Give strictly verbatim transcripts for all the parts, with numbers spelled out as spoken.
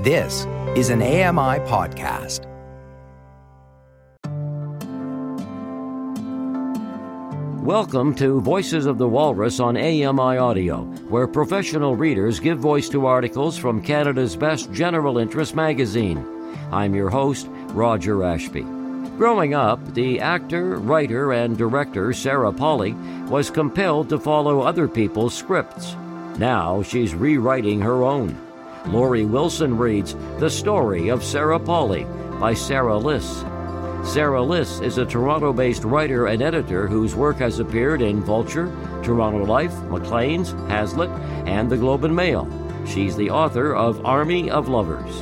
This is an A M I podcast. Welcome to Voices of the Walrus on A M I Audio, where professional readers give voice to articles from Canada's best general interest magazine. I'm your host, Roger Ashby. Growing up, the actor, writer, and director Sarah Polley was compelled to follow other people's scripts. Now she's rewriting her own. Laurie Wilson reads The Story of Sarah Polley by Sarah Liss. Sarah Liss is a Toronto-based writer and editor whose work has appeared in Vulture, Toronto Life, Maclean's, Hazlitt, and the Globe and Mail. She's the author of Army of Lovers.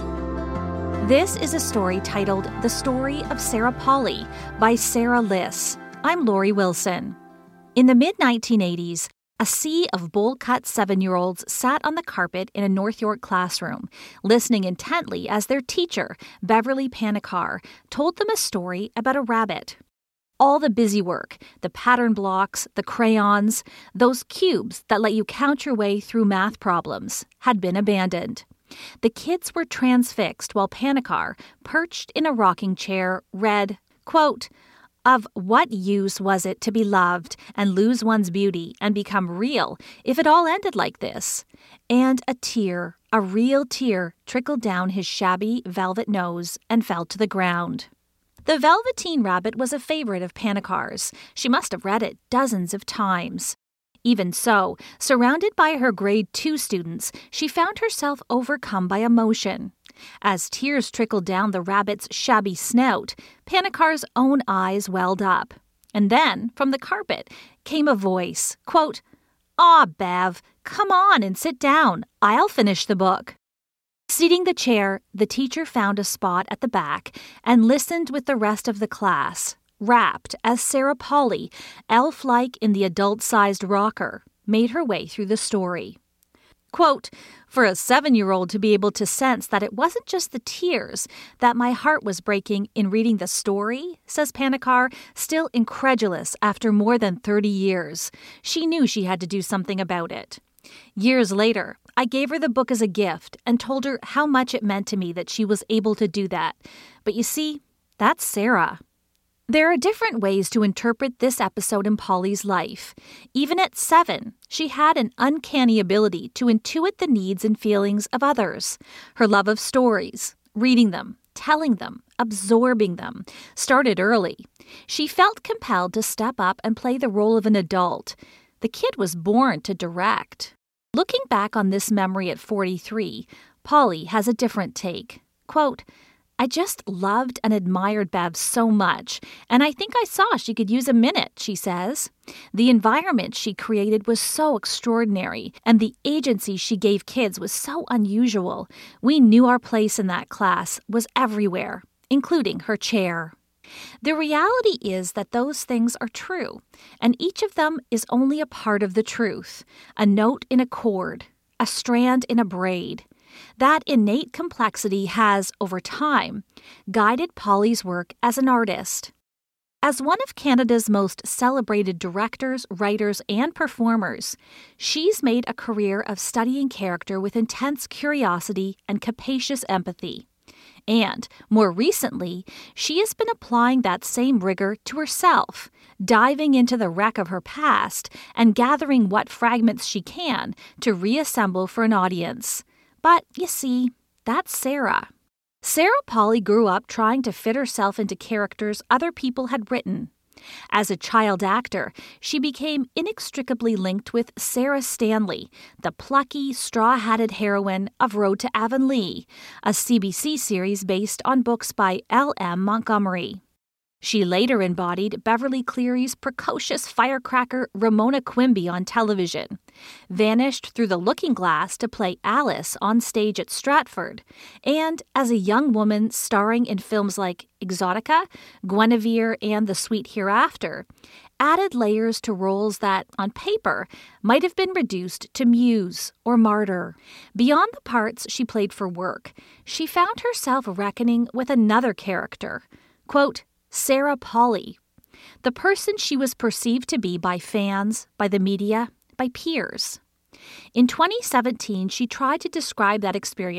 This is a story titled The Story of Sarah Polley by Sarah Liss. I'm Laurie Wilson. In the mid nineteen eighties, a sea of bowl-cut seven-year-olds sat on the carpet in a North York classroom, listening intently as their teacher, Beverly Panikar, told them a story about a rabbit. All the busy work, the pattern blocks, the crayons, those cubes that let you count your way through math problems, had been abandoned. The kids were transfixed while Panikar, perched in a rocking chair, read, quote, "Of what use was it to be loved and lose one's beauty and become real if it all ended like this?" And a tear, a real tear, trickled down his shabby velvet nose and fell to the ground. The Velveteen Rabbit was a favorite of Panikar's. She must have read it dozens of times. Even so, surrounded by her grade two students, she found herself overcome by emotion. As tears trickled down the rabbit's shabby snout, Panikar's own eyes welled up. And then, from the carpet, came a voice, quote, "Aw, Bev, come on and sit down. I'll finish the book." Seating the chair, the teacher found a spot at the back and listened with the rest of the class, rapt as Sarah Polley, elf-like in the adult-sized rocker, made her way through the story. Quote, "For a seven-year-old to be able to sense that it wasn't just the tears, that my heart was breaking in reading the story," says Panikar, still incredulous after more than thirty years. She knew she had to do something about it. Years later, I gave her the book as a gift and told her how much it meant to me that she was able to do that. But you see, that's Sarah. There are different ways to interpret this episode in Polley's life. Even at seven, she had an uncanny ability to intuit the needs and feelings of others. Her love of stories, reading them, telling them, absorbing them, started early. She felt compelled to step up and play the role of an adult. The kid was born to direct. Looking back on this memory at forty-three, Polley has a different take. Quote, "I just loved and admired Bev so much, and I think I saw she could use a minute," she says. "The environment she created was so extraordinary, and the agency she gave kids was so unusual. We knew our place in that class was everywhere, including her chair." The reality is that those things are true, and each of them is only a part of the truth, a note in a chord, a strand in a braid. That innate complexity has, over time, guided Polley's work as an artist. As one of Canada's most celebrated directors, writers, and performers, she's made a career of studying character with intense curiosity and capacious empathy. And, more recently, she has been applying that same rigor to herself, diving into the wreck of her past and gathering what fragments she can to reassemble for an audience. But, you see, that's Sarah. Sarah Polley grew up trying to fit herself into characters other people had written. As a child actor, she became inextricably linked with Sarah Stanley, the plucky, straw-hatted heroine of Road to Avonlea, a C B C series based on books by L M Montgomery. She later embodied Beverly Cleary's precocious firecracker Ramona Quimby on television, vanished through the looking glass to play Alice on stage at Stratford, and as a young woman starring in films like Exotica, Guinevere, and The Sweet Hereafter, added layers to roles that, on paper, might have been reduced to muse or martyr. Beyond the parts she played for work, she found herself reckoning with another character, quote, Sarah Polley, the person she was perceived to be by fans, by the media, by peers. In twenty seventeen, she tried to describe that experience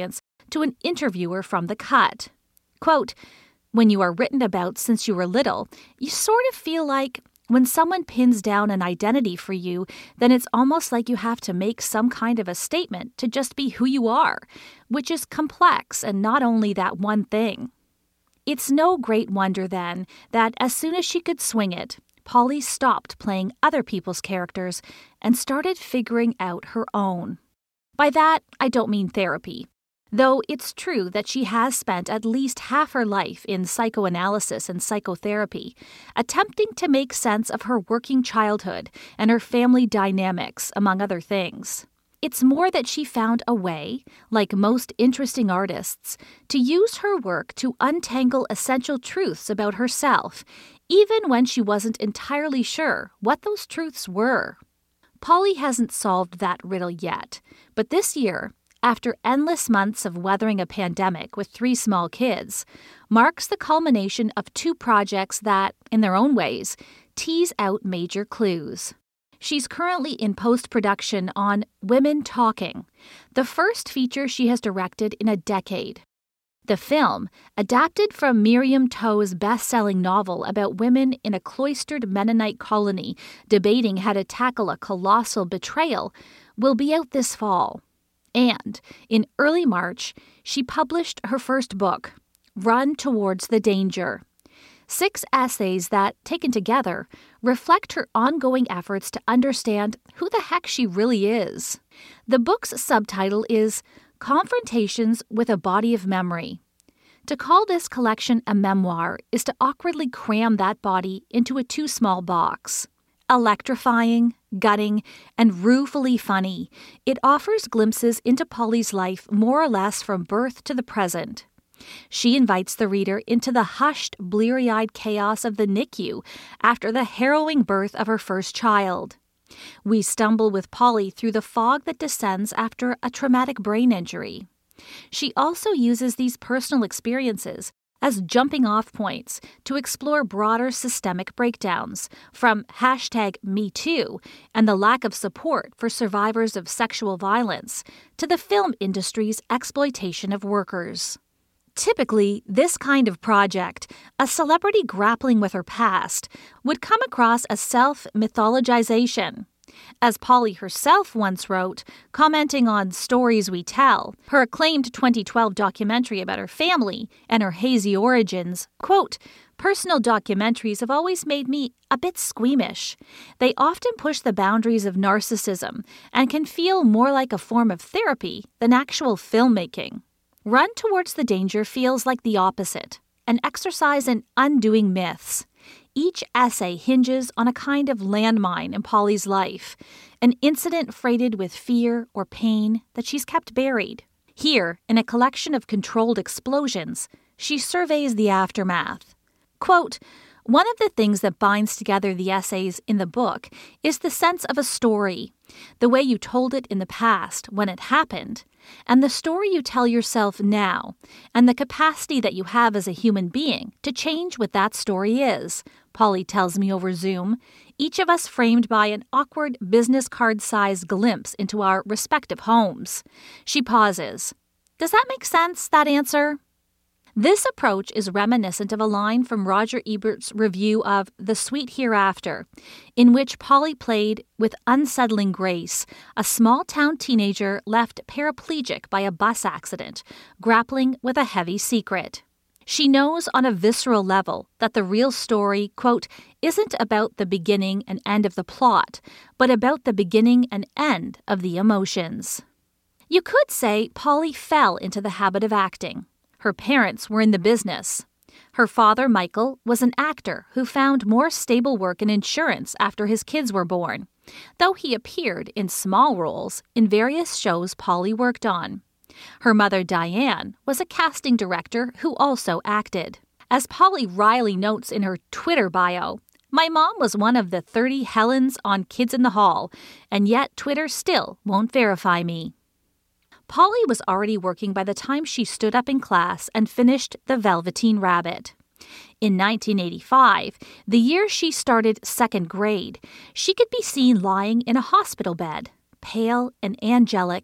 to an interviewer from The Cut. Quote, "When you are written about since you were little, you sort of feel like when someone pins down an identity for you, then it's almost like you have to make some kind of a statement to just be who you are, which is complex and not only that one thing." It's no great wonder, then, that as soon as she could swing it, Polly stopped playing other people's characters and started figuring out her own. By that, I don't mean therapy, though it's true that she has spent at least half her life in psychoanalysis and psychotherapy, attempting to make sense of her working childhood and her family dynamics, among other things. It's more that she found a way, like most interesting artists, to use her work to untangle essential truths about herself, even when she wasn't entirely sure what those truths were. Polly hasn't solved that riddle yet, but this year, after endless months of weathering a pandemic with three small kids, marks the culmination of two projects that, in their own ways, tease out major clues. She's currently in post-production on Women Talking, the first feature she has directed in a decade. The film, adapted from Miriam Toe's best-selling novel about women in a cloistered Mennonite colony debating how to tackle a colossal betrayal, will be out this fall. And, in early March, she published her first book, Run Towards the Danger. Six essays that, taken together, reflect her ongoing efforts to understand who the heck she really is. The book's subtitle is Confrontations with a Body of Memory. To call this collection a memoir is to awkwardly cram that body into a too small box. Electrifying, gutting, and ruefully funny, it offers glimpses into Polly's life more or less from birth to the present. She invites the reader into the hushed, bleary-eyed chaos of the N I C U after the harrowing birth of her first child. We stumble with Polly through the fog that descends after a traumatic brain injury. She also uses these personal experiences as jumping-off points to explore broader systemic breakdowns, from hashtag MeToo and the lack of support for survivors of sexual violence to the film industry's exploitation of workers. Typically, this kind of project, a celebrity grappling with her past, would come across as self-mythologization. As Polly herself once wrote, commenting on Stories We Tell, her acclaimed twenty twelve documentary about her family and her hazy origins, quote, "Personal documentaries have always made me a bit squeamish. They often push the boundaries of narcissism and can feel more like a form of therapy than actual filmmaking. Run Towards the Danger feels like the opposite, an exercise in undoing myths. Each essay hinges on a kind of landmine in Polly's life, an incident freighted with fear or pain that she's kept buried. Here, in a collection of controlled explosions, she surveys the aftermath. Quote, "One of the things that binds together the essays in the book is the sense of a story, the way you told it in the past when it happened, and the story you tell yourself now, and the capacity that you have as a human being to change what that story is," Polly tells me over Zoom, each of us framed by an awkward business card-sized glimpse into our respective homes. She pauses. Does that make sense, that answer? This approach is reminiscent of a line from Roger Ebert's review of The Sweet Hereafter, in which Polly played, with unsettling grace, a small-town teenager left paraplegic by a bus accident, grappling with a heavy secret. She knows on a visceral level that the real story, quote, "isn't about the beginning and end of the plot, but about the beginning and end of the emotions." You could say Polly fell into the habit of acting. Her parents were in the business. Her father, Michael, was an actor who found more stable work in insurance after his kids were born, though he appeared in small roles in various shows Polly worked on. Her mother, Diane, was a casting director who also acted. As Polly Riley notes in her Twitter bio, "My mom was one of the thirty Helens on Kids in the Hall, and yet Twitter still won't verify me." Polly was already working by the time she stood up in class and finished The Velveteen Rabbit. In nineteen eighty-five, the year she started second grade, she could be seen lying in a hospital bed, pale and angelic,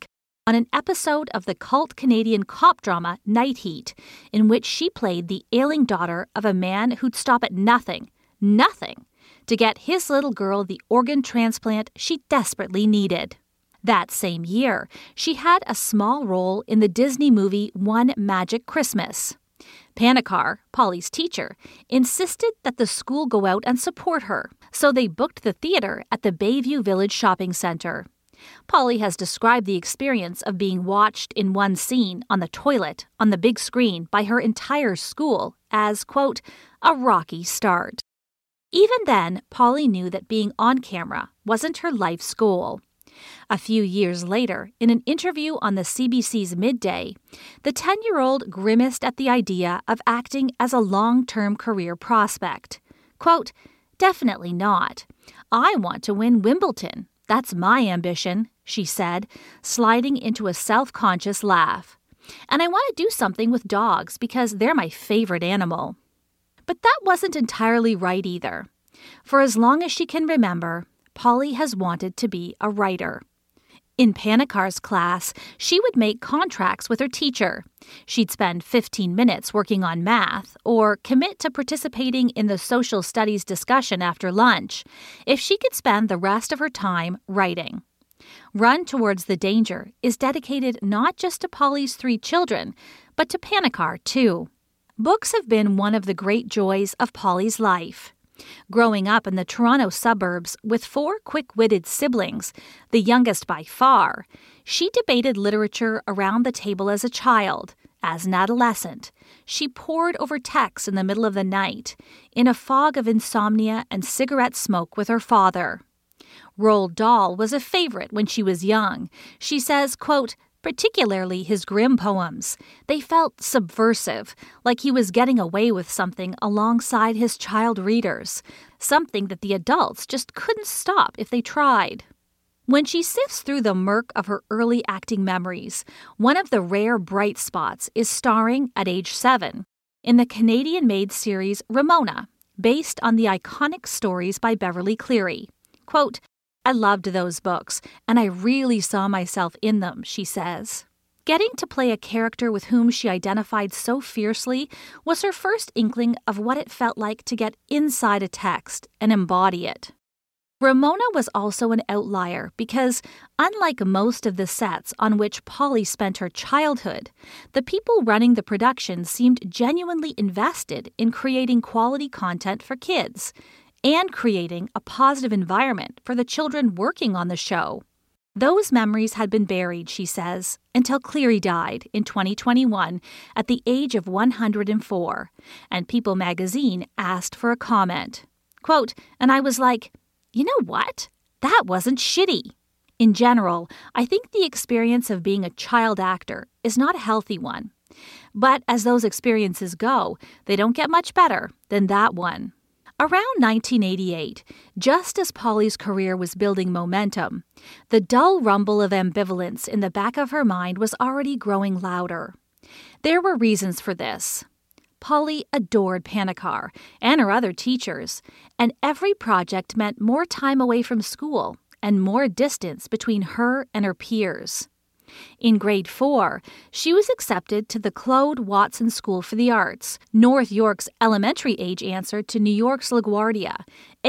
on an episode of the cult Canadian cop drama Night Heat, in which she played the ailing daughter of a man who'd stop at nothing, nothing, to get his little girl the organ transplant she desperately needed. That same year, she had a small role in the Disney movie One Magic Christmas. Panikar, Polly's teacher, insisted that the school go out and support her, so they booked the theater at the Bayview Village Shopping Center. Polly has described the experience of being watched in one scene on the toilet on the big screen by her entire school as, quote, a rocky start. Even then, Polly knew that being on camera wasn't her life's goal. A few years later, in an interview on the C B C's Midday, the ten-year-old grimaced at the idea of acting as a long-term career prospect. Quote, definitely not. I want to win Wimbledon. That's my ambition, she said, sliding into a self-conscious laugh. And I want to do something with dogs because they're my favorite animal. But that wasn't entirely right either. For as long as she can remember, Polly has wanted to be a writer. In Panikar's class, she would make contracts with her teacher. She'd spend fifteen minutes working on math or commit to participating in the social studies discussion after lunch if she could spend the rest of her time writing. Run Towards the Danger is dedicated not just to Polly's three children, but to Panikar too. Books have been one of the great joys of Polly's life. Growing up in the Toronto suburbs with four quick-witted siblings, the youngest by far, she debated literature around the table as a child. As an adolescent, she pored over texts in the middle of the night, in a fog of insomnia and cigarette smoke with her father. Roald Dahl was a favorite when she was young. She says, quote, particularly his grim poems. They felt subversive, like he was getting away with something alongside his child readers, something that the adults just couldn't stop if they tried. When she sifts through the murk of her early acting memories, one of the rare bright spots is starring, at age seven, in the Canadian-made series Ramona, based on the iconic stories by Beverly Cleary. Quote, I loved those books, and I really saw myself in them, she says. Getting to play a character with whom she identified so fiercely was her first inkling of what it felt like to get inside a text and embody it. Ramona was also an outlier because, unlike most of the sets on which Polly spent her childhood, the people running the production seemed genuinely invested in creating quality content for kids and creating a positive environment for the children working on the show. Those memories had been buried, she says, until Cleary died in twenty twenty-one at the age of one hundred four, and People magazine asked for a comment. Quote, and I was like, you know what? That wasn't shitty. In general, I think the experience of being a child actor is not a healthy one. But as those experiences go, they don't get much better than that one. Around nineteen eighty-eight, just as Polly's career was building momentum, the dull rumble of ambivalence in the back of her mind was already growing louder. There were reasons for this. Polly adored Panikar and her other teachers, and every project meant more time away from school and more distance between her and her peers. In grade four, she was accepted to the Claude Watson School for the Arts, North York's elementary-age answer to New York's LaGuardia,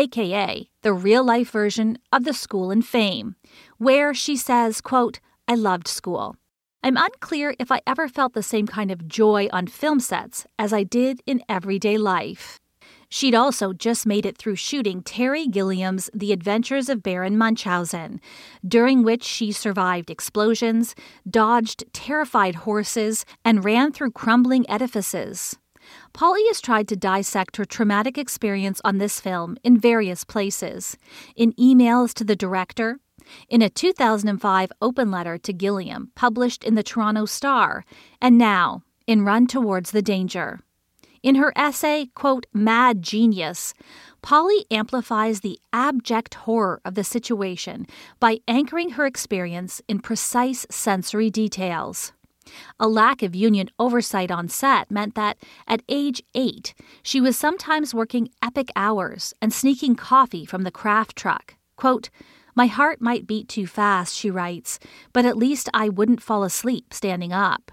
aka the real-life version of the school in Fame, where she says, quote, I loved school. I'm unclear if I ever felt the same kind of joy on film sets as I did in everyday life. She'd also just made it through shooting Terry Gilliam's The Adventures of Baron Munchausen, during which she survived explosions, dodged terrified horses, and ran through crumbling edifices. Polly has tried to dissect her traumatic experience on this film in various places, in emails to the director, in a two thousand five open letter to Gilliam published in the Toronto Star, and now in Run Towards the Danger. In her essay, quote, Mad Genius, Polly amplifies the abject horror of the situation by anchoring her experience in precise sensory details. A lack of union oversight on set meant that, at age eight, she was sometimes working epic hours and sneaking coffee from the craft truck. Quote, My heart might beat too fast, she writes, but at least I wouldn't fall asleep standing up.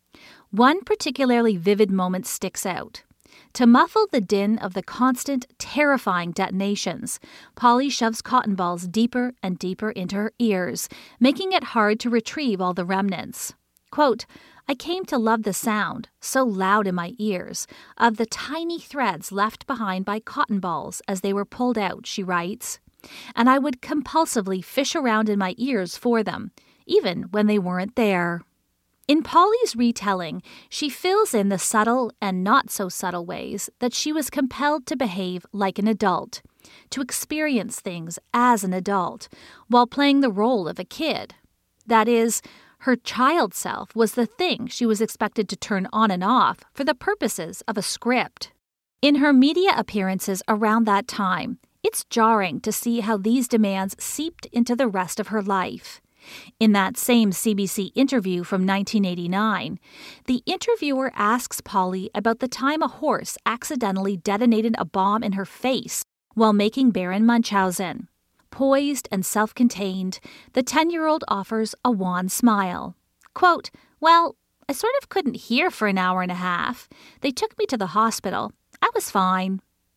One particularly vivid moment sticks out. To muffle the din of the constant, terrifying detonations, Polly shoves cotton balls deeper and deeper into her ears, making it hard to retrieve all the remnants. Quote, I came to love the sound, so loud in my ears, of the tiny threads left behind by cotton balls as they were pulled out, she writes, and I would compulsively fish around in my ears for them, even when they weren't there. In Polly's retelling, she fills in the subtle and not-so-subtle ways that she was compelled to behave like an adult, to experience things as an adult, while playing the role of a kid. That is, her child self was the thing she was expected to turn on and off for the purposes of a script. In her media appearances around that time, it's jarring to see how these demands seeped into the rest of her life. In that same C B C interview from nineteen eighty-nine, the interviewer asks Polly about the time a horse accidentally detonated a bomb in her face while making Baron Munchausen. Poised and self-contained, the ten-year-old offers a wan smile. Quote, well, I sort of couldn't hear for an hour and a half. They took me to the hospital. I was fine.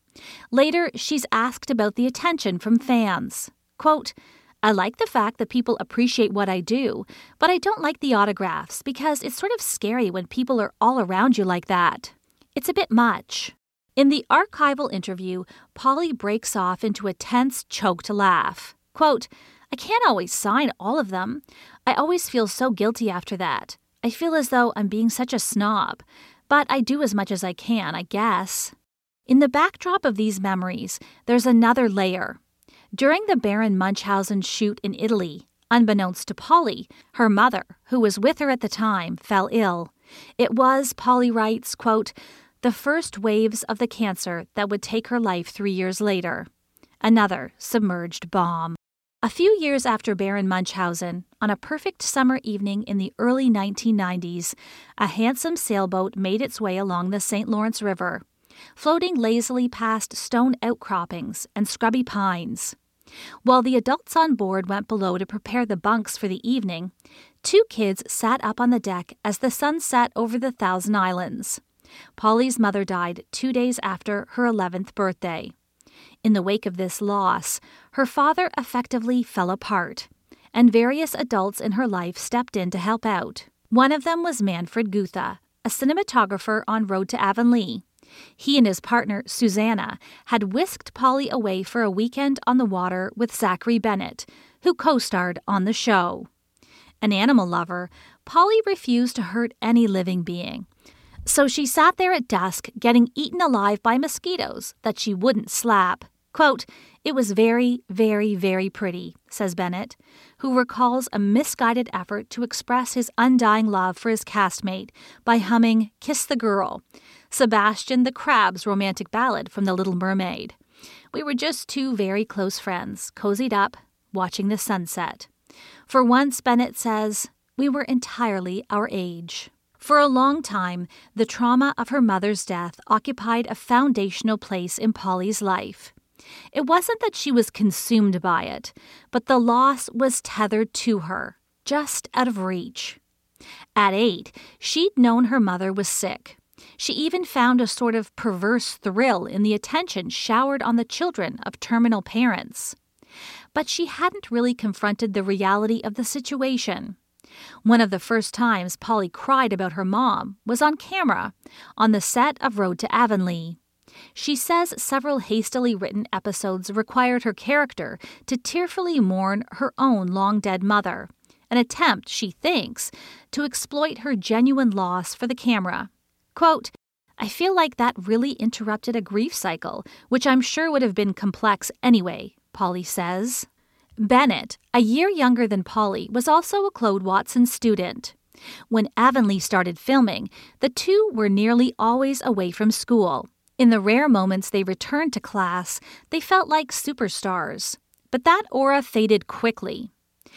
Later, she's asked about the attention from fans. Quote, I like the fact that people appreciate what I do, but I don't like the autographs because it's sort of scary when people are all around you like that. It's a bit much. In the archival interview, Polly breaks off into a tense, choked laugh. Quote, I can't always sign all of them. I always feel so guilty after that. I feel as though I'm being such a snob, but I do as much as I can, I guess. In the backdrop of these memories, there's another layer. During the Baron Munchausen shoot in Italy, unbeknownst to Polly, her mother, who was with her at the time, fell ill. It was, Polly writes, quote, the first waves of the cancer that would take her life three years later. Another submerged bomb. A few years after Baron Munchausen, on a perfect summer evening in the early nineteen nineties, a handsome sailboat made its way along the Saint Lawrence River, floating lazily past stone outcroppings and scrubby pines. While the adults on board went below to prepare the bunks for the evening, two kids sat up on the deck as the sun set over the Thousand Islands. Polly's mother died two days after her eleventh birthday. In the wake of this loss, her father effectively fell apart, and various adults in her life stepped in to help out. One of them was Manfred Gutha, a cinematographer on Road to Avonlea. He and his partner, Susanna, had whisked Polly away for a weekend on the water with Zachary Bennett, who co-starred on the show. An animal lover, Polly refused to hurt any living being. So she sat there at dusk getting eaten alive by mosquitoes that she wouldn't slap. Quote, it was very, very, very pretty, says Bennett, who recalls a misguided effort to express his undying love for his castmate by humming Kiss the Girl, Sebastian the Crab's romantic ballad from The Little Mermaid. We were just two very close friends, cozied up, watching the sunset. For once, Bennett says, we were entirely our age. For a long time, the trauma of her mother's death occupied a foundational place in Polly's life. It wasn't that she was consumed by it, but the loss was tethered to her, just out of reach. At eight, she'd known her mother was sick. She even found a sort of perverse thrill in the attention showered on the children of terminal parents. But she hadn't really confronted the reality of the situation. One of the first times Polly cried about her mom was on camera, on the set of Road to Avonlea. She says several hastily written episodes required her character to tearfully mourn her own long-dead mother, an attempt, she thinks, to exploit her genuine loss for the camera. Quote, I feel like that really interrupted a grief cycle, which I'm sure would have been complex anyway, Polly says. Bennett, a year younger than Polly, was also a Claude Watson student. When Avonlea started filming, the two were nearly always away from school. In the rare moments they returned to class, they felt like superstars. But that aura faded quickly.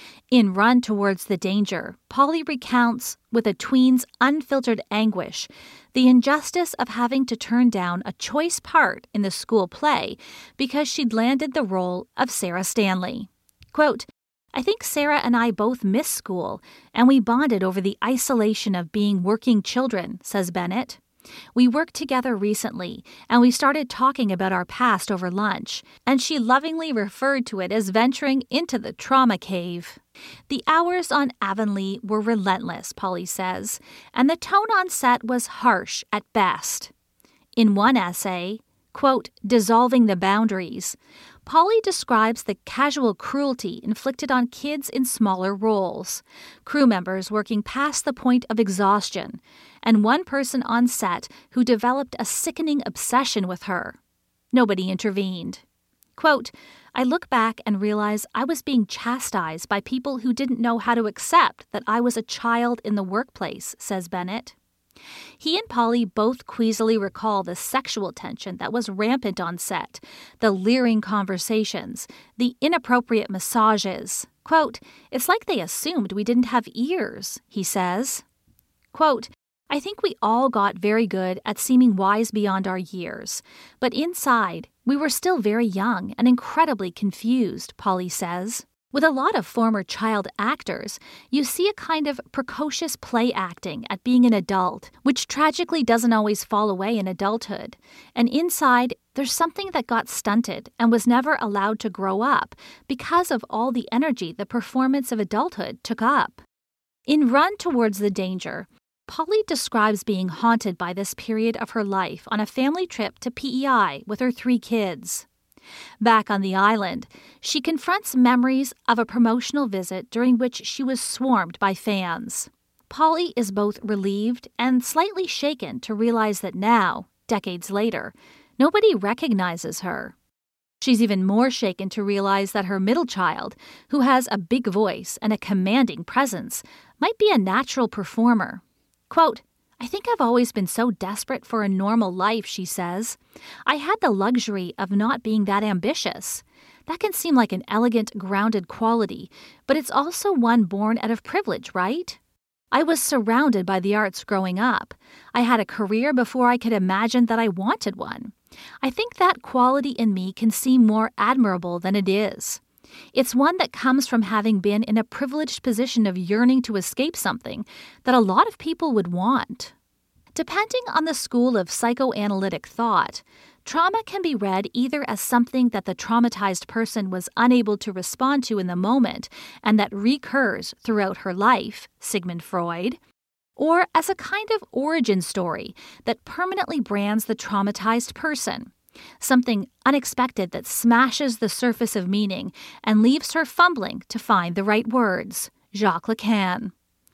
In Run Towards the Danger, Polly recounts, with a tween's unfiltered anguish, the injustice of having to turn down a choice part in the school play because she'd landed the role of Sarah Stanley. Quote, I think Sarah and I both missed school, and we bonded over the isolation of being working children, says Bennett. We worked together recently, and we started talking about our past over lunch, and she lovingly referred to it as venturing into the trauma cave. The hours on Avonlea were relentless, Polly says, and the tone on set was harsh at best. In one essay, quote, Dissolving the Boundaries, Polly describes the casual cruelty inflicted on kids in smaller roles, crew members working past the point of exhaustion, and one person on set who developed a sickening obsession with her. Nobody intervened. Quote, I look back and realize I was being chastised by people who didn't know how to accept that I was a child in the workplace, says Bennett. He and Polly both queasily recall the sexual tension that was rampant on set, the leering conversations, the inappropriate massages. Quote, It's like they assumed we didn't have ears, he says. Quote, I think we all got very good at seeming wise beyond our years, but inside, we were still very young and incredibly confused, Polly says. With a lot of former child actors, you see a kind of precocious play acting at being an adult, which tragically doesn't always fall away in adulthood. And inside, there's something that got stunted and was never allowed to grow up because of all the energy the performance of adulthood took up. In Run Towards the Danger, Polly describes being haunted by this period of her life on a family trip to P E I with her three kids. Back on the island, she confronts memories of a promotional visit during which she was swarmed by fans. Polly is both relieved and slightly shaken to realize that now, decades later, nobody recognizes her. She's even more shaken to realize that her middle child, who has a big voice and a commanding presence, might be a natural performer. Quote, I think I've always been so desperate for a normal life, she says. I had the luxury of not being that ambitious. That can seem like an elegant, grounded quality, but it's also one born out of privilege, right? I was surrounded by the arts growing up. I had a career before I could imagine that I wanted one. I think that quality in me can seem more admirable than it is. It's one that comes from having been in a privileged position of yearning to escape something that a lot of people would want. Depending on the school of psychoanalytic thought, trauma can be read either as something that the traumatized person was unable to respond to in the moment and that recurs throughout her life, Sigmund Freud, or as a kind of origin story that permanently brands the traumatized person. Something unexpected that smashes the surface of meaning and leaves her fumbling to find the right words. Jacques Lacan.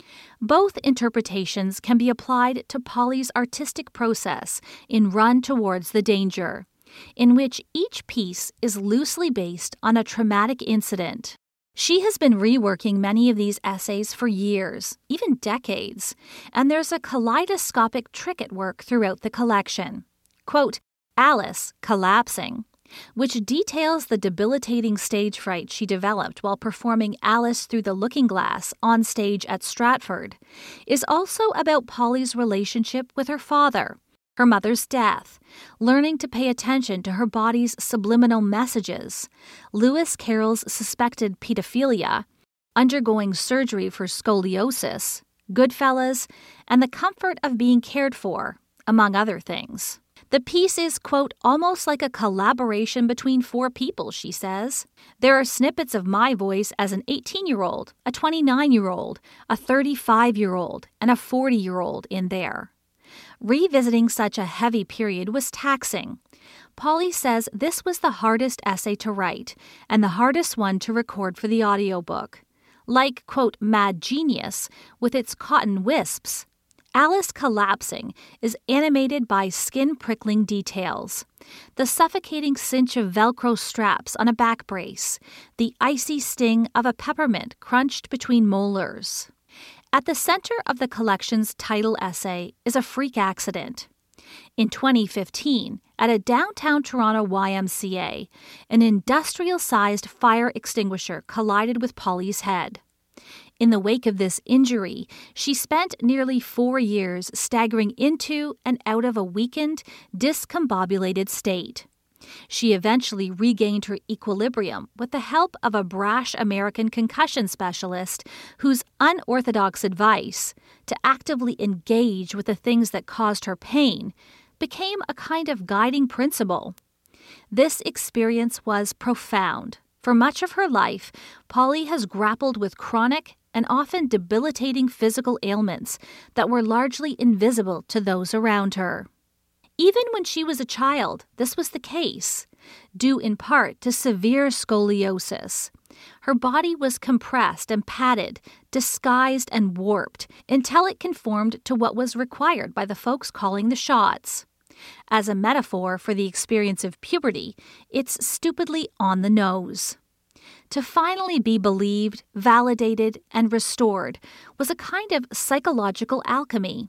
Both interpretations can be applied to Polly's artistic process in Run Towards the Danger, in which each piece is loosely based on a traumatic incident. She has been reworking many of these essays for years, even decades, and there's a kaleidoscopic trick at work throughout the collection. Quote, Alice Collapsing, which details the debilitating stage fright she developed while performing Alice Through the Looking Glass on stage at Stratford, is also about Polly's relationship with her father, her mother's death, learning to pay attention to her body's subliminal messages, Lewis Carroll's suspected pedophilia, undergoing surgery for scoliosis, Goodfellas, and the comfort of being cared for, among other things. The piece is, quote, almost like a collaboration between four people, she says. There are snippets of my voice as an eighteen-year-old, a twenty-nine-year-old, a thirty-five-year-old, and a forty-year-old in there. Revisiting such a heavy period was taxing. Polly says this was the hardest essay to write and the hardest one to record for the audiobook. Like, quote, Mad Genius, with its cotton wisps, Alice Collapsing is animated by skin-prickling details. The suffocating cinch of Velcro straps on a back brace, the icy sting of a peppermint crunched between molars. At the center of the collection's title essay is a freak accident. In twenty fifteen, at a downtown Toronto Y M C A, an industrial-sized fire extinguisher collided with Polly's head. In the wake of this injury, she spent nearly four years staggering into and out of a weakened, discombobulated state. She eventually regained her equilibrium with the help of a brash American concussion specialist whose unorthodox advice to actively engage with the things that caused her pain became a kind of guiding principle. This experience was profound. For much of her life, Polly has grappled with chronic and often debilitating physical ailments that were largely invisible to those around her. Even when she was a child, this was the case, due in part to severe scoliosis. Her body was compressed and padded, disguised and warped, until it conformed to what was required by the folks calling the shots. As a metaphor for the experience of puberty, it's stupidly on the nose. To finally be believed, validated, and restored was a kind of psychological alchemy.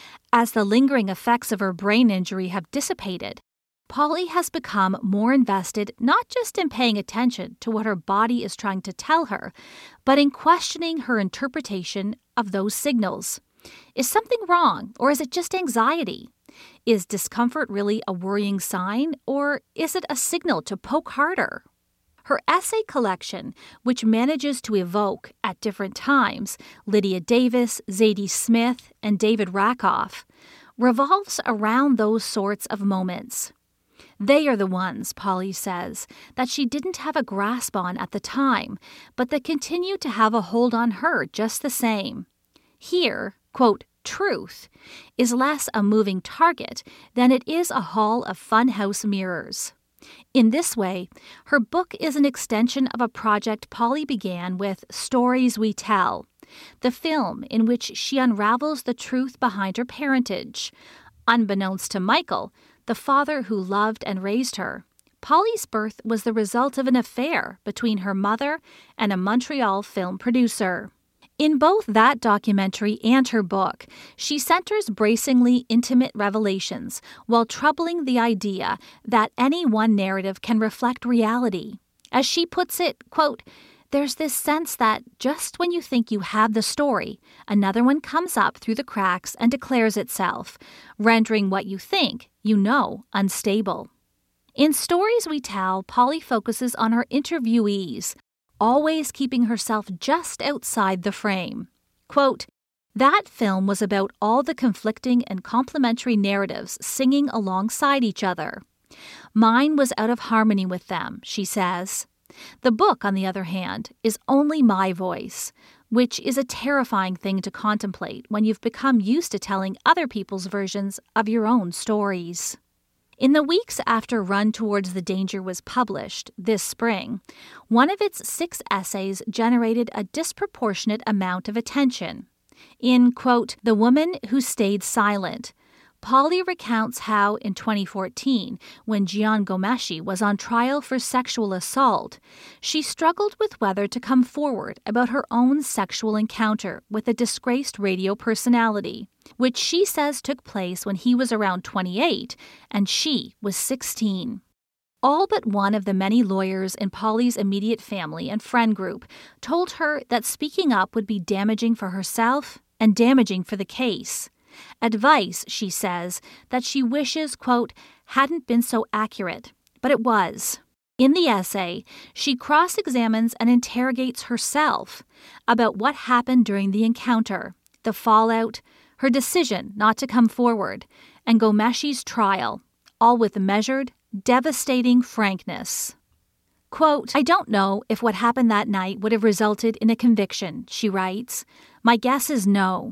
As the lingering effects of her brain injury have dissipated, Polly has become more invested not just in paying attention to what her body is trying to tell her, but in questioning her interpretation of those signals. Is something wrong, or is it just anxiety? Is discomfort really a worrying sign, or is it a signal to poke harder? Her essay collection, which manages to evoke, at different times, Lydia Davis, Zadie Smith, and David Rakoff, revolves around those sorts of moments. They are the ones, Polly says, that she didn't have a grasp on at the time, but that continue to have a hold on her just the same. Here, quote, truth is less a moving target than it is a hall of funhouse mirrors. In this way, her book is an extension of a project Polly began with Stories We Tell, the film in which she unravels the truth behind her parentage. Unbeknownst to Michael, the father who loved and raised her, Polly's birth was the result of an affair between her mother and a Montreal film producer. In both that documentary and her book, she centers bracingly intimate revelations while troubling the idea that any one narrative can reflect reality. As she puts it, quote, there's this sense that just when you think you have the story, another one comes up through the cracks and declares itself, rendering what you think you know unstable. In Stories We Tell, Polly focuses on her interviewees, always keeping herself just outside the frame. Quote, that film was about all the conflicting and complementary narratives singing alongside each other. Mine was out of harmony with them, she says. The book, on the other hand, is only my voice, which is a terrifying thing to contemplate when you've become used to telling other people's versions of your own stories. In the weeks after Run Towards the Danger was published this spring, one of its six essays generated a disproportionate amount of attention. In, quote, The Woman Who Stayed Silent, Polly recounts how, in twenty fourteen, when Jian Ghomeshi was on trial for sexual assault, she struggled with whether to come forward about her own sexual encounter with a disgraced radio personality, which she says took place when he was around twenty-eight and she was sixteen. All but one of the many lawyers in Polly's immediate family and friend group told her that speaking up would be damaging for herself and damaging for the case. Advice, she says, that she wishes, quote, hadn't been so accurate, but it was. In the essay, she cross-examines and interrogates herself about what happened during the encounter, the fallout, her decision not to come forward, and Ghomeshi's trial, all with measured, devastating frankness. Quote, I don't know if what happened that night would have resulted in a conviction, she writes. My guess is no.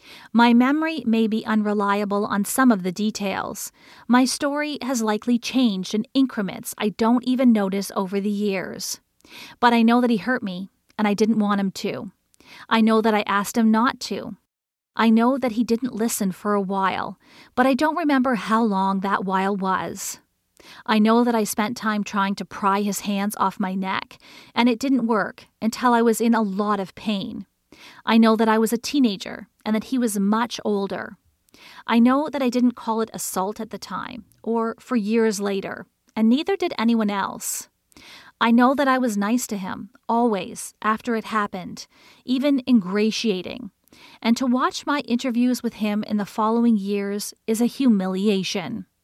My memory may be unreliable on some of the details. My story has likely changed in increments I don't even notice over the years. But I know that he hurt me, and I didn't want him to. I know that I asked him not to. I know that he didn't listen for a while, but I don't remember how long that while was. I know that I spent time trying to pry his hands off my neck, and it didn't work until I was in a lot of pain. I know that I was a teenager and that he was much older. I know that I didn't call it assault at the time or for years later, and neither did anyone else. I know that I was nice to him, always, after it happened, even ingratiating. And to watch my interviews with him in the following years is a humiliation.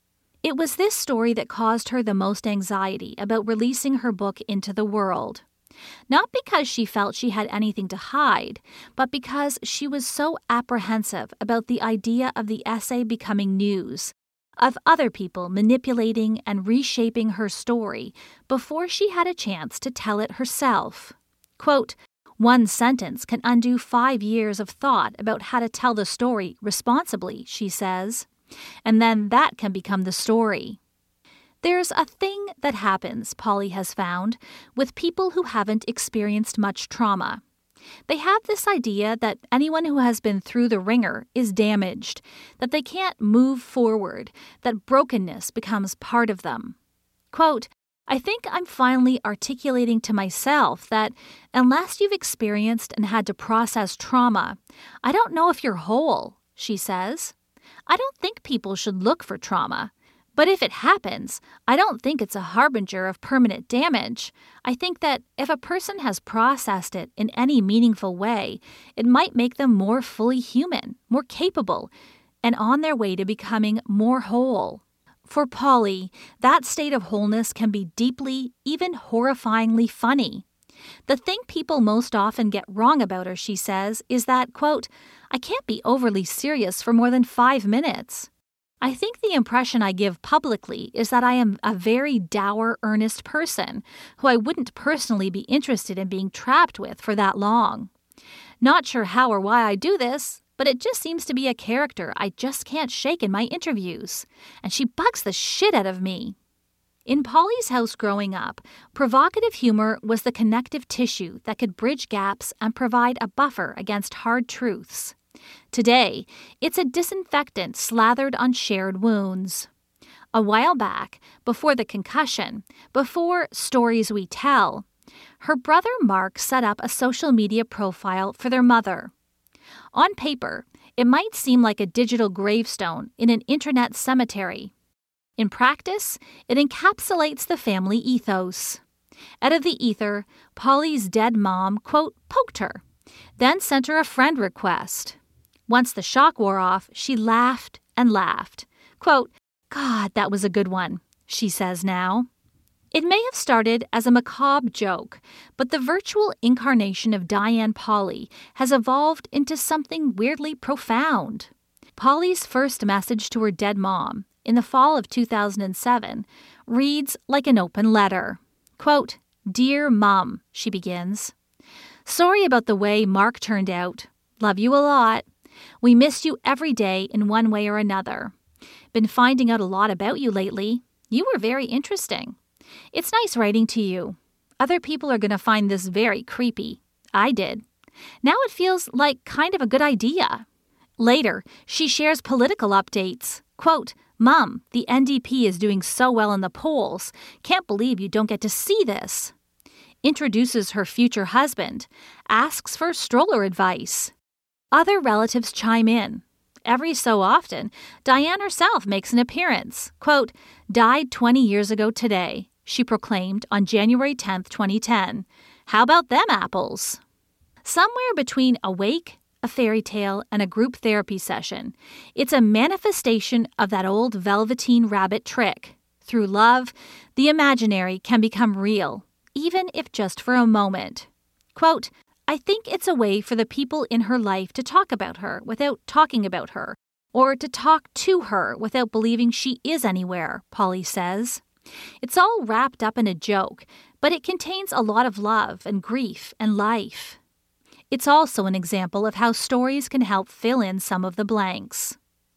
It was this story that caused her the most anxiety about releasing her book into the world. Not because she felt she had anything to hide, but because she was so apprehensive about the idea of the essay becoming news, of other people manipulating and reshaping her story before she had a chance to tell it herself. Quote, "One sentence can undo five years of thought about how to tell the story responsibly," she says, "and then that can become the story." There's a thing that happens, Polly has found, with people who haven't experienced much trauma. They have this idea that anyone who has been through the ringer is damaged, that they can't move forward, that brokenness becomes part of them. Quote, "I think I'm finally articulating to myself that unless you've experienced and had to process trauma, I don't know if you're whole," she says. "I don't think people should look for trauma. But if it happens, I don't think it's a harbinger of permanent damage. I think that if a person has processed it in any meaningful way, it might make them more fully human, more capable, and on their way to becoming more whole." For Polly, that state of wholeness can be deeply, even horrifyingly funny. The thing people most often get wrong about her, she says, is that, quote, "I can't be overly serious for more than five minutes. I think the impression I give publicly is that I am a very dour, earnest person who I wouldn't personally be interested in being trapped with for that long. Not sure how or why I do this, but it just seems to be a character I just can't shake in my interviews, and she bugs the shit out of me." In Polly's house growing up, provocative humor was the connective tissue that could bridge gaps and provide a buffer against hard truths. Today, it's a disinfectant slathered on shared wounds. A while back, before the concussion, before Stories We Tell, her brother Mark set up a social media profile for their mother. On paper, it might seem like a digital gravestone in an internet cemetery. In practice, it encapsulates the family ethos. Out of the ether, Polly's dead mom, quote, poked her, then sent her a friend request. Once the shock wore off, she laughed and laughed. Quote, "God, that was a good one," she says now. It may have started as a macabre joke, but the virtual incarnation of Diane Polly has evolved into something weirdly profound. Polly's first message to her dead mom, in the fall of two thousand seven, reads like an open letter. Quote, "Dear Mom," she begins. "Sorry about the way Mark turned out. Love you a lot. We miss you every day in one way or another. Been finding out a lot about you lately. You were very interesting. It's nice writing to you. Other people are going to find this very creepy. I did. Now it feels like kind of a good idea." Later, she shares political updates. Quote, "Mom, the N D P is doing so well in the polls. Can't believe you don't get to see this." Introduces her future husband. Asks for stroller advice. Other relatives chime in. Every so often, Diane herself makes an appearance. Quote, "Died twenty years ago today," she proclaimed on January tenth, twenty ten. How about them apples? Somewhere between a wake, a fairy tale, and a group therapy session, it's a manifestation of that old Velveteen Rabbit trick. Through love, the imaginary can become real, even if just for a moment. Quote, "I think it's a way for the people in her life to talk about her without talking about her, or to talk to her without believing she is anywhere," Polly says. It's all wrapped up in a joke, but it contains a lot of love and grief and life. It's also an example of how stories can help fill in some of the blanks.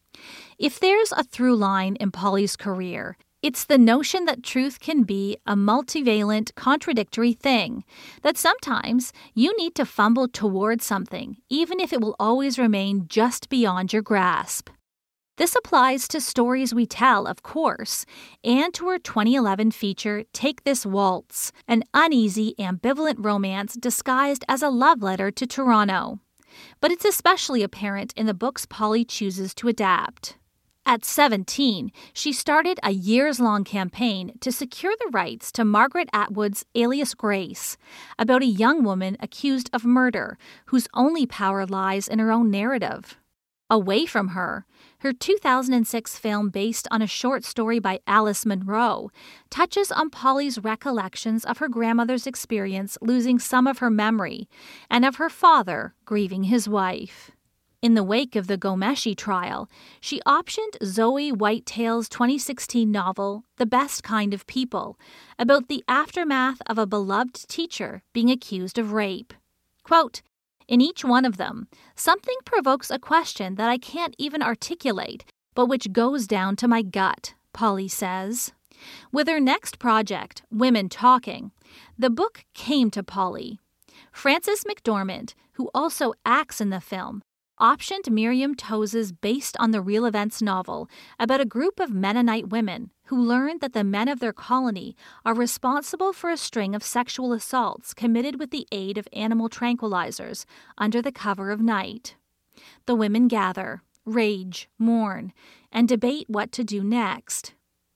If there's a through line in Polly's career, it's the notion that truth can be a multivalent, contradictory thing, that sometimes you need to fumble towards something, even if it will always remain just beyond your grasp. This applies to Stories We Tell, of course, and to her twenty eleven feature, Take This Waltz, an uneasy, ambivalent romance disguised as a love letter to Toronto. But it's especially apparent in the books Polly chooses to adapt. At seventeen, she started a years-long campaign to secure the rights to Margaret Atwood's Alias Grace, about a young woman accused of murder whose only power lies in her own narrative. Away from Her, her two thousand six film based on a short story by Alice Munro, touches on Polly's recollections of her grandmother's experience losing some of her memory and of her father grieving his wife. In the wake of the Ghomeshi trial, she optioned Zoe Whitetail's twenty sixteen novel, The Best Kind of People, about the aftermath of a beloved teacher being accused of rape. Quote, "In each one of them, something provokes a question that I can't even articulate, but which goes down to my gut," Polly says. With her next project, Women Talking, the book came to Polly. Frances McDormand, who also acts in the film, optioned Miriam Toews' based on the real events novel about a group of Mennonite women who learned that the men of their colony are responsible for a string of sexual assaults committed with the aid of animal tranquilizers under the cover of night. The women gather, rage, mourn, and debate what to do next.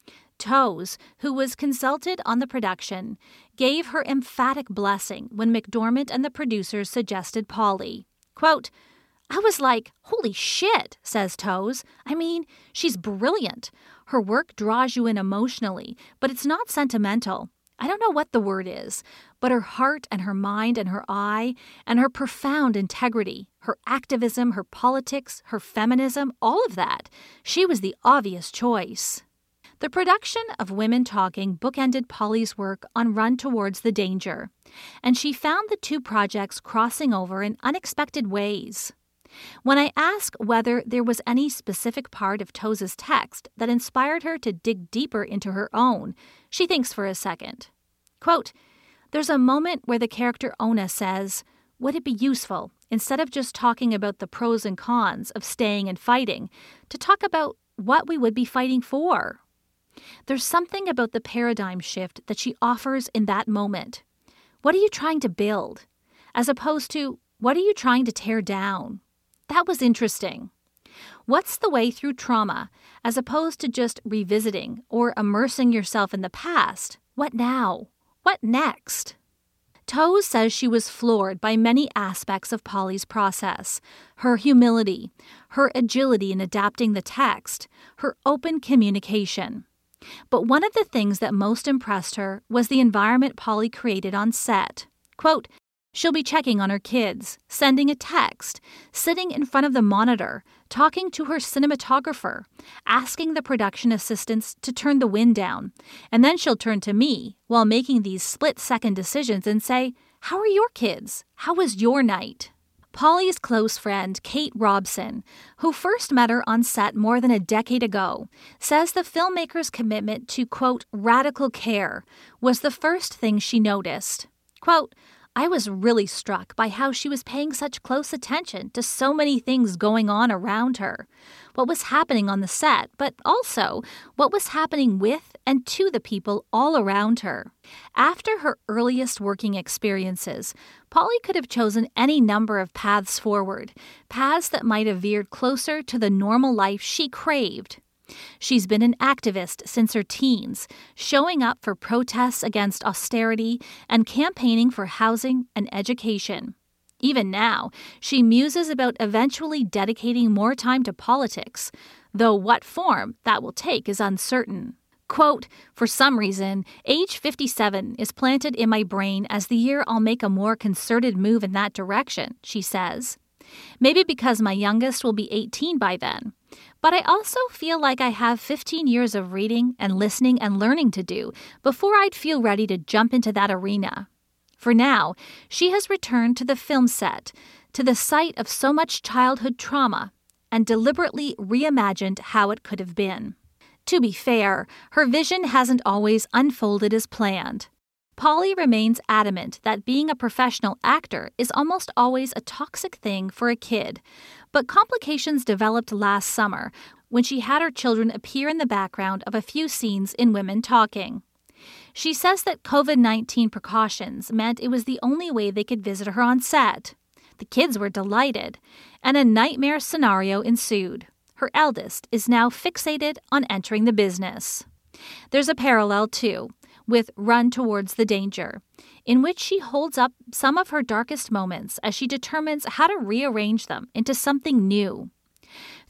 Toews, who was consulted on the production, gave her emphatic blessing when McDormand and the producers suggested Polly. Quote, "I was like, holy shit," says Toews. "I mean, she's brilliant. Her work draws you in emotionally, but it's not sentimental. I don't know what the word is, but her heart and her mind and her eye and her profound integrity, her activism, her politics, her feminism, all of that. She was the obvious choice." The production of Women Talking bookended Polly's work on Run Towards the Danger, and she found the two projects crossing over in unexpected ways. When I ask whether there was any specific part of Toews' text that inspired her to dig deeper into her own, she thinks for a second. Quote, "There's a moment where the character Ona says, 'Would it be useful, instead of just talking about the pros and cons of staying and fighting, to talk about what we would be fighting for?' There's something about the paradigm shift that she offers in that moment. What are you trying to build? As opposed to, what are you trying to tear down? That was interesting. What's the way through trauma, as opposed to just revisiting or immersing yourself in the past? What now? What next?" Toews says she was floored by many aspects of Polly's process: her humility, her agility in adapting the text, her open communication. But one of the things that most impressed her was the environment Polly created on set. Quote, "She'll be checking on her kids, sending a text, sitting in front of the monitor, talking to her cinematographer, asking the production assistants to turn the wind down, and then she'll turn to me while making these split-second decisions and say, 'How are your kids? How was your night?'" Polly's close friend, Kate Robson, who first met her on set more than a decade ago, says the filmmaker's commitment to, quote, "radical care" was the first thing she noticed. Quote, "I was really struck by how she was paying such close attention to so many things going on around her, what was happening on the set, but also what was happening with and to the people all around her." After her earliest working experiences, Polly could have chosen any number of paths forward, paths that might have veered closer to the normal life she craved. She's been an activist since her teens, showing up for protests against austerity and campaigning for housing and education. Even now, she muses about eventually dedicating more time to politics, though what form that will take is uncertain. Quote, "For some reason, age fifty-seven is planted in my brain as the year I'll make a more concerted move in that direction," she says. "Maybe because my youngest will be eighteen by then. But I also feel like I have fifteen years of reading and listening and learning to do before I'd feel ready to jump into that arena." For now, she has returned to the film set, to the site of so much childhood trauma, and deliberately reimagined how it could have been. To be fair, her vision hasn't always unfolded as planned. Polly remains adamant that being a professional actor is almost always a toxic thing for a kid, but complications developed last summer when she had her children appear in the background of a few scenes in Women Talking. She says that covid nineteen precautions meant it was the only way they could visit her on set. The kids were delighted, and a nightmare scenario ensued. Her eldest is now fixated on entering the business. There's a parallel, too, with Run Towards the Danger, in which she holds up some of her darkest moments as she determines how to rearrange them into something new.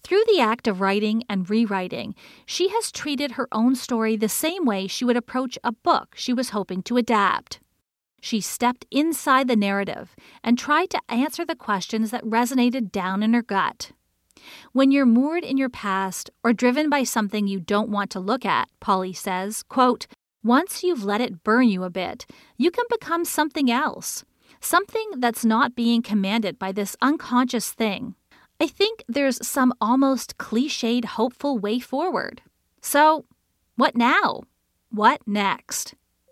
Through the act of writing and rewriting, she has treated her own story the same way she would approach a book she was hoping to adapt. She stepped inside the narrative and tried to answer the questions that resonated down in her gut. When you're moored in your past or driven by something you don't want to look at, Polly says, quote, once you've let it burn you a bit, you can become something else, something that's not being commanded by this unconscious thing. I think there's some almost cliched hopeful way forward. So, what now? What next?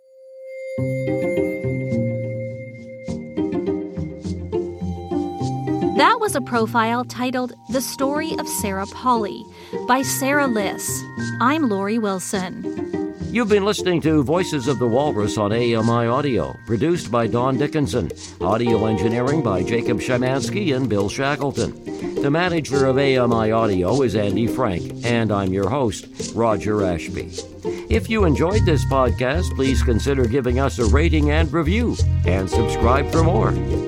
That was a profile titled The Story of Sarah Polley by Sarah Liss. I'm Lori Wilson. You've been listening to Voices of the Walrus on A M I Audio, produced by Don Dickinson. Audio engineering by Jacob Szymanski and Bill Shackleton. The manager of A M I Audio is Andy Frank, and I'm your host, Roger Ashby. If you enjoyed this podcast, please consider giving us a rating and review, and subscribe for more.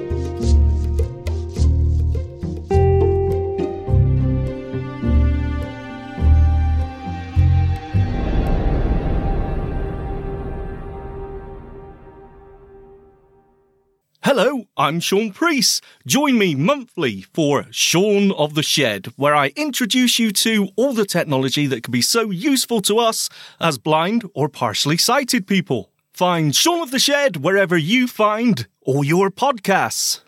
Hello, I'm Sean Priest. Join me monthly for Shaun of the Shed, where I introduce you to all the technology that can be so useful to us as blind or partially sighted people. Find Shaun of the Shed wherever you find all your podcasts.